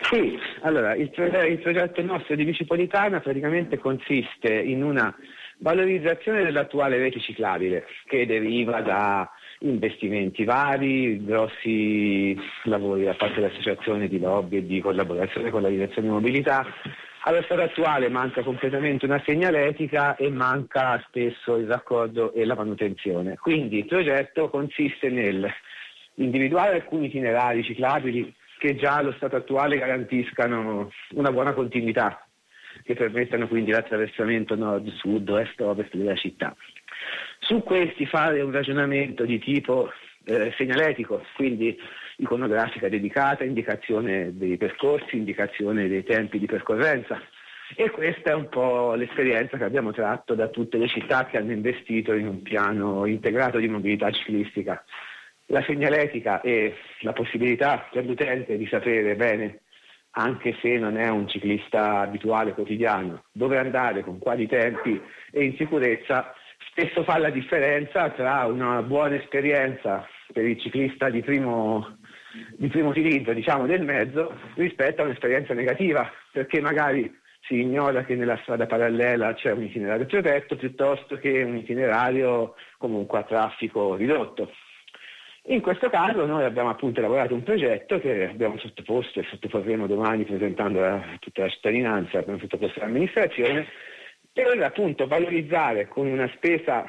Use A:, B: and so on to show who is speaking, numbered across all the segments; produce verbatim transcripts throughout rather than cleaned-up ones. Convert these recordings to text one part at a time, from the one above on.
A: Sì, allora il, pro- il progetto nostro di Bicipolitana praticamente consiste in una valorizzazione dell'attuale rete ciclabile che deriva da investimenti vari, grossi lavori da parte dell'associazione di lobby e di collaborazione con la direzione di mobilità. Allo stato attuale manca completamente una segnaletica e manca spesso il raccordo e la manutenzione. Quindi il progetto consiste nel individuare alcuni itinerari ciclabili che già allo stato attuale garantiscano una buona continuità, che permettano quindi l'attraversamento nord-sud, est-ovest della città. Su questi fare un ragionamento di tipo eh, segnaletico, quindi iconografica dedicata, indicazione dei percorsi, indicazione dei tempi di percorrenza. E questa è un po' l'esperienza che abbiamo tratto da tutte le città che hanno investito in un piano integrato di mobilità ciclistica. La segnaletica e la possibilità per l'utente di sapere bene, anche se non è un ciclista abituale quotidiano, dove andare, con quali tempi e in sicurezza, spesso fa la differenza tra una buona esperienza per il ciclista di primo, di primo utilizzo, diciamo, del mezzo, rispetto a un'esperienza negativa, perché magari si ignora che nella strada parallela c'è un itinerario protetto piuttosto che un itinerario comunque a traffico ridotto. In questo caso noi abbiamo appunto elaborato un progetto che abbiamo sottoposto e sottoporremo domani presentando a tutta la cittadinanza, abbiamo sottoposto all'amministrazione, per appunto valorizzare con una spesa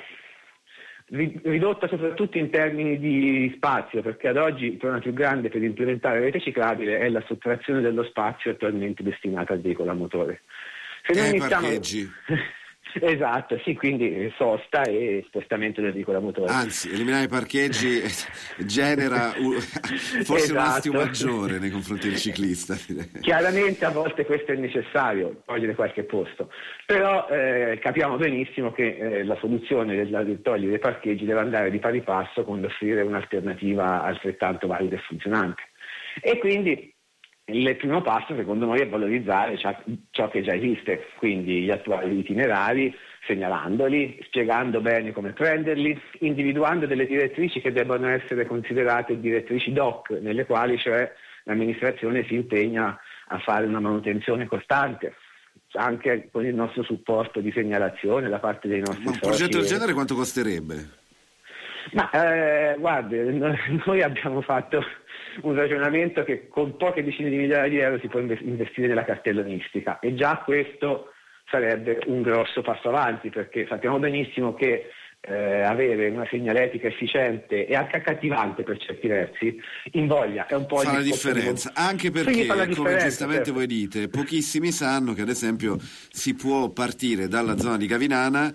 A: ridotta soprattutto in termini di spazio, perché ad oggi il problema più grande per implementare la rete ciclabile è la sottrazione dello spazio attualmente destinato al veicolo a motore. Se noi
B: eh,
A: iniziamo...
B: parcheggi.
A: Esatto, sì, quindi sosta e spostamento del veicolo a motore.
B: Anzi, eliminare i parcheggi genera uh, forse
A: esatto.
B: un astio maggiore nei confronti del ciclista.
A: Chiaramente a volte questo è necessario, togliere qualche posto, però eh, capiamo benissimo che eh, la soluzione del, del togliere i parcheggi deve andare di pari passo con l'offrire un'alternativa altrettanto valida e funzionante. E quindi il primo passo secondo noi è valorizzare ciò, ciò che già esiste, quindi gli attuali itinerari, segnalandoli, spiegando bene come prenderli, individuando delle direttrici che debbano essere considerate direttrici D O C, nelle quali cioè l'amministrazione si impegna a fare una manutenzione costante, anche con il nostro supporto di segnalazione da parte dei nostri
B: Ma un
A: soci.
B: progetto del genere quanto costerebbe?
A: Ma eh, guardi, noi abbiamo fatto un ragionamento che con poche decine di migliaia di euro si può investire nella cartellonistica e già questo sarebbe un grosso passo avanti, perché sappiamo benissimo che eh, avere una segnaletica efficiente e anche accattivante per certi versi invoglia, è un po'
B: fa
A: il
B: la differenza, di... anche perché come giustamente
A: certo.
B: voi dite, pochissimi sanno che ad esempio si può partire dalla zona di Gavinana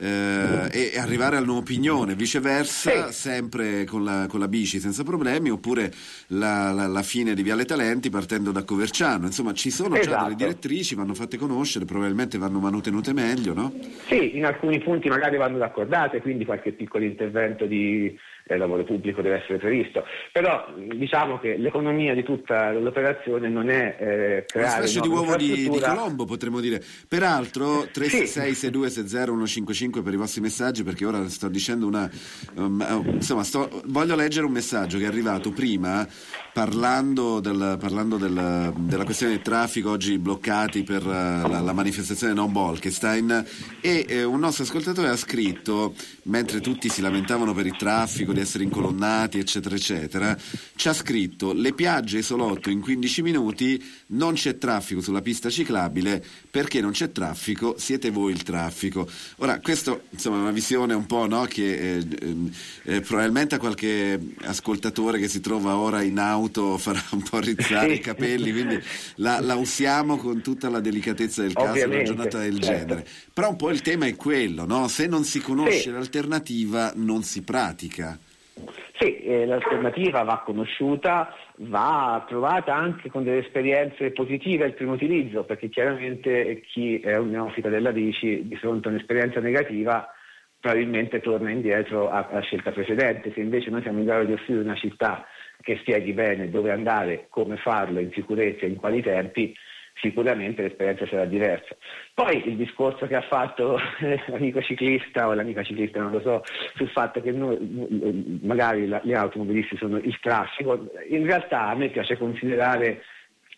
B: Eh, e arrivare al Nuovo Pignone, viceversa,
A: sì.
B: sempre con la, con la bici senza problemi, oppure la, la, la fine di Viale Talenti partendo da Coverciano. Insomma, ci sono
A: esatto.
B: già delle direttrici, vanno fatte conoscere, probabilmente vanno manutenute meglio, no?
A: Sì, in alcuni punti magari vanno raccordate, quindi qualche piccolo intervento di eh, lavoro pubblico deve essere previsto, però diciamo che l'economia di tutta l'operazione non è eh, creare
B: una specie di uovo di, di
A: infrastruttura...
B: Colombo, potremmo dire. Peraltro tre sei sei
A: sì.
B: sei due sei zero uno cinque cinque per i vostri messaggi, perché ora sto dicendo una um, insomma sto, voglio leggere un messaggio che è arrivato prima parlando, del, parlando del, della questione del traffico oggi bloccati per uh, la, la manifestazione Non Bolkestein, e eh, un nostro ascoltatore ha scritto, mentre tutti si lamentavano per il traffico, di essere incolonnati eccetera eccetera, ci ha scritto: le piagge Isolotto in quindici minuti, non c'è traffico sulla pista ciclabile, perché non c'è traffico, siete voi il traffico. Ora, questo insomma è una visione un po', no, che eh, eh, probabilmente a qualche ascoltatore che si trova ora in auto farà un po' rizzare i capelli, quindi la, la usiamo con tutta la delicatezza del caso in una giornata del
A: certo.
B: genere. Però un po' il tema è quello, no? Se non si conosce
A: sì.
B: l'alternativa non si pratica.
A: Sì, eh, l'alternativa va conosciuta, va provata anche con delle esperienze positive al primo utilizzo, perché chiaramente chi è un neofita della bici di fronte a un'esperienza negativa probabilmente torna indietro alla scelta precedente. Se invece noi siamo in grado di offrire una città che spieghi bene dove andare, come farlo, in sicurezza e in quali tempi, sicuramente l'esperienza sarà diversa. Poi il discorso che ha fatto l'amico ciclista o l'amica ciclista, non lo so, sul fatto che noi, magari la, gli automobilisti sono il traffico, in realtà a me piace considerare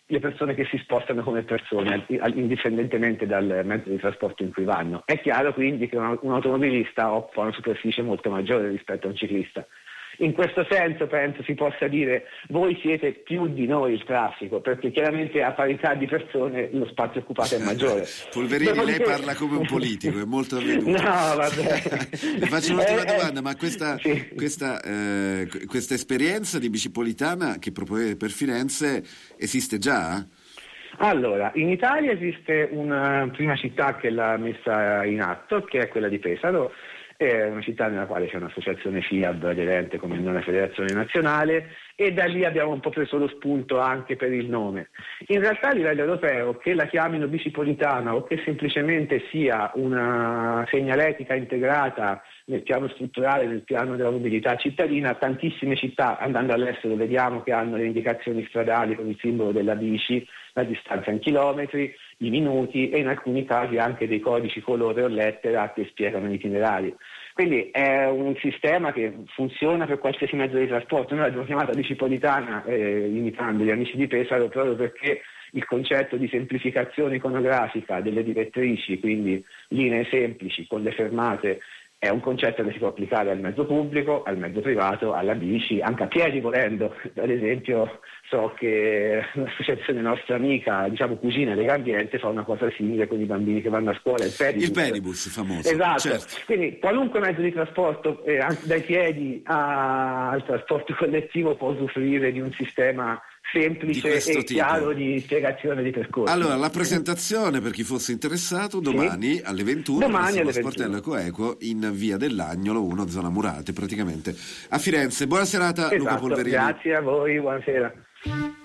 A: le persone che si spostano come persone, indipendentemente dal mezzo di trasporto in cui vanno. È chiaro quindi che un, un automobilista occupa una superficie molto maggiore rispetto a un ciclista. In questo senso penso si possa dire voi siete più di noi il traffico, perché chiaramente a parità di persone lo spazio occupato è maggiore.
B: Polverini, Dopodiché... lei parla come un politico, è molto avveduto.
A: No, vabbè.
B: Le faccio un'ultima
A: eh,
B: domanda, ma questa, sì. questa, eh, questa esperienza di bicipolitana che proponete per Firenze esiste già?
A: Allora, in Italia esiste una prima città che l'ha messa in atto, che è quella di Pesaro. È una città nella quale c'è un'associazione F I A B aderente come una federazione nazionale, e da lì abbiamo un po' preso lo spunto anche per il nome. In realtà a livello europeo, che la chiamino bicipolitana o che semplicemente sia una segnaletica integrata nel piano strutturale, nel piano della mobilità cittadina, tantissime città andando all'estero vediamo che hanno le indicazioni stradali con il simbolo della bici, la distanza in chilometri, i minuti e in alcuni casi anche dei codici colore o lettera che spiegano gli itinerari. Quindi è un sistema che funziona per qualsiasi mezzo di trasporto. Noi l'abbiamo chiamata bicipolitana eh, imitando gli amici di Pesaro proprio perché il concetto di semplificazione iconografica delle direttrici, quindi linee semplici con le fermate, è un concetto che si può applicare al mezzo pubblico, al mezzo privato, alla bici, anche a piedi volendo. Ad esempio so che l'associazione nostra amica, diciamo cugina Legambiente, fa una cosa simile con i bambini che vanno a scuola, il pedibus.
B: Il pedibus famoso.
A: Esatto,
B: certo.
A: Quindi qualunque mezzo di trasporto, eh, anche dai piedi a, al trasporto collettivo, può usufruire di un sistema semplice e tipo. chiaro di spiegazione di percorso.
B: Allora, la presentazione per chi fosse interessato domani sì. alle ventuno
A: domani alle
B: Sportello Coequo in via dell'Agnolo uno, zona Murate, praticamente a Firenze. Buona serata,
A: esatto.
B: Luca Polverini.
A: Grazie a voi, buonasera.